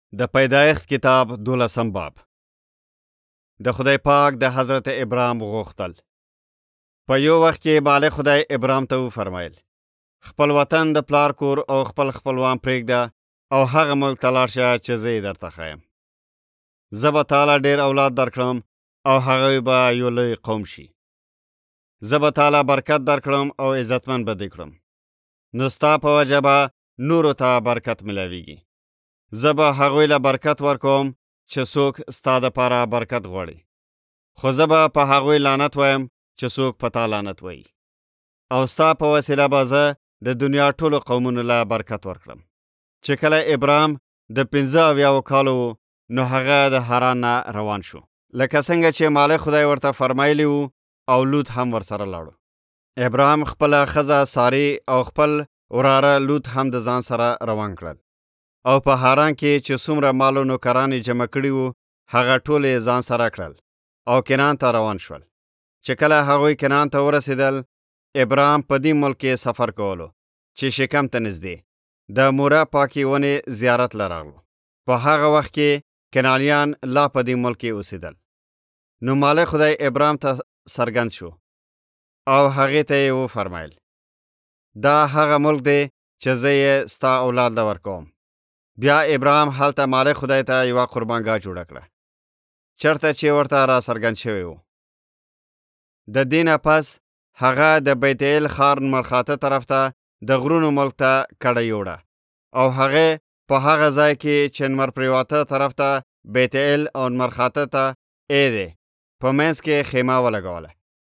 د پیدایښت کتاب 12 باب. د خدای پاک د حضرت ابراهیم غوښتل. په یو وخت کې مالک خدای ابراهیم ته وفرمایل: خپل وطن د پلار کور او خپل خپلوان پرېږده او هغه ملک ته لاړ شه چې زه یې درته ښیم. زه به تاله ډېر اولاد درکړم او هغوی به یو لوی قوم شي. زه به تاله برکت درکړم او عزتمن به دې کړم. نو ستا په وجه به نورو ته برکت ملاویږي. زه به هغوی له برکت ورکوم چې څوک ستا دپاره برکت غواړي، خو زه به په هغوی لعنت وایم چې څوک په تا لعنت وایي. او ستا په وسیله به زه د دنیا ټولو قومونو له برکت ورکړم. چې کله ابراهیم د 95 کالو و، نو هغه د حران نه روان شو، لکه څنګه چې مالک خدای ورته فرمایلی و، او لوط هم ورسره لاړو. ابراهیم خپله ښځه سارې او خپل وراره لوط هم د ځان سره روان کړل، او په حران کې چې څومره مال و نوکران یې جمع کړي وو، هغه ټول یې ځان سره کړل او کنعان ته روان شول. چې کله هغوی کنعان ته ورسېدل، ابراهیم په دې ملک کې سفر کولو چې شکم ته نږدې د موره پاکې ونې زیارت له راغلو. په هغه وخت کې کنعانیان لا په دې ملک کې اوسېدل. نو مالک خدای ابراهیم ته څرګند شو او هغې ته یې وفرمایل: دا هغه ملک دی چې زه یې ستا اولاد له ورکوم. بیا ابراهیم هلته مالک خدای ته یوه قربانګاه جوړه کړه، چرته چې ورته را څرګند شوی و. د دې نه پس هغه د بیت ال ښار مرخاته طرف ته د غرونو ملک ته کډه یوړه، او هغه په هغه ځای کې چې نمر پریواته طرف ته بیت ال او مرخاته ته دی په منځ کې خیمه ولګوله.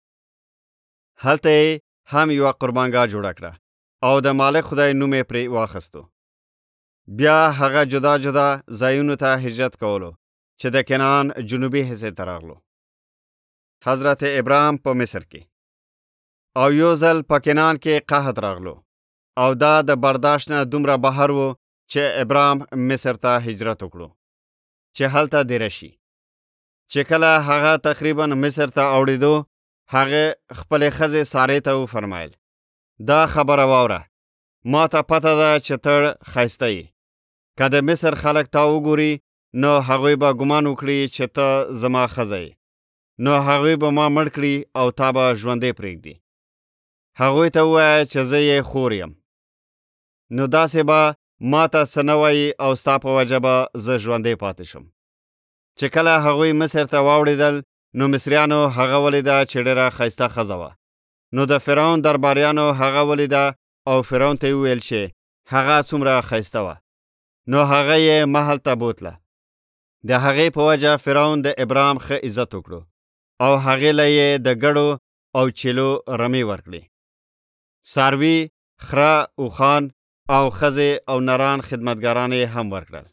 هلته یې هم یوه قربانګاه جوړه کړه او د مالک خدای نوم یې پرې واخیستو. بیا هغه جدا جدا ځایونو ته هجرت کولو چې د کنعان جنوبي حصې ته راغلو. حضرت ابراهیم په مصر کې، او یو ځل په کنعان کې قحط راغلو، او دا د برداشت نه دومره بهر و چې ابراهیم مصر ته هجرت وکړو چې هلته دیره شي. چې کله هغه تقریبا مصر ته اوړېدو، هغه خپلې ښځې سارې ته وفرمایل: دا خبره واوره، ما ته پته ده چې ته ښایسته یې. که د مصر خلک تا وګوري، نو هغوی به ګمان وکړي چې ته زما ښځه یې. نو هغوی به ما مړ کړي او تا به ژوندی پرېږدي. هغوی ته ووایه چې زه یې خور یم. نو داسې به ما ته څه نه وایي او ستا په وجه به زه ژوندی پاتې شم. چې کله هغوی مصر ته واوړېدل، نو مصریانو هغه ولیده چې ډېره ښایسته ښځه وه. نو د فرعون درباریانو هغه ولیده او فرعون ته یې وویل چې هغه څومره ښایسته وه. نو هغه یې محل ته بوتله. د هغې په وجه فرعون د ابراهیم ښه عزت وکړو، او هغې له یې د ګډو او چیلو رمې ورکړې. څاروي، خره، اوښان او ښځې او نران خدمتګاران یې هم ورکړل.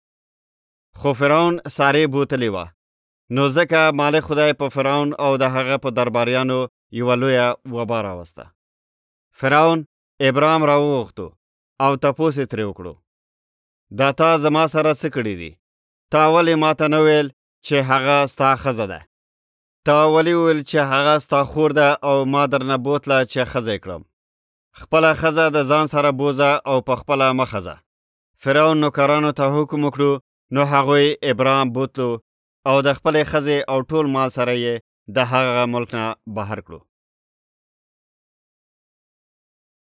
خو فرعون سارې بوتلې وه. نو ځکه مالک خدای په فرعون او د هغه په درباریانو یوه لویه وبا راوسته. فرعون ابراهیم راوغوښتو او تپوس یې ترې وکړو: دا تا زما سره څه کړي دي؟ تا ولې ما ته نه ویل چې هغه ستا ښځه ده؟ تا ولې ویل چې هغه ستا خور ده او ما درنه بوتله چې ښځه یې کړم؟ خپله ښځه د ځان سره بوزه او په خپله مه ښځه. فرعون نوکرانو ته حکم وکړو، نو هغوی ابراهیم بوتلو او د خپلې ښځې او ټول مال سره یې د هغه ملک نه بهر کړو.